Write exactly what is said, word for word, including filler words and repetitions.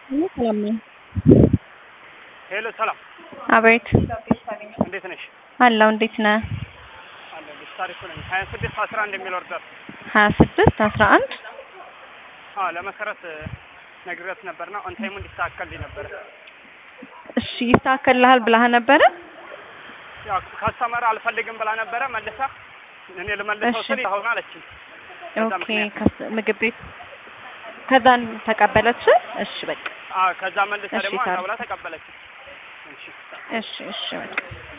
ሰላም ነኝ። ሄሎ ሰላም። አቤት። እንዴት ነሽ? አለሁ። እንዴት ነህ? አለሁልሽ። ታሪኩ ነኝ። ሀያ ስድስት አስራ አንድ የሚል ኦርደር ሀያ ስድስት አስራ አንድ አዎ፣ ለመሰረት ነግሬያት ነበርና ኦን ታይሙ እንዲስተካከልልኝ ነበር። እሺ ይስተካከልልሃል ብለህ ነበረ? ያው ካስተመር አልፈልግም ብላ ነበረ መልሳ እኔ ልመልሰው ስል አሁን አለችኝ። ኦኬ ምግብ ቤት ከዛን ተቀበለች? እሺ በቃ አዎ፣ ከዛ መልሳ ደግሞ አንተ ብላ ተቀበለች። እሺ እሺ እሺ በቃ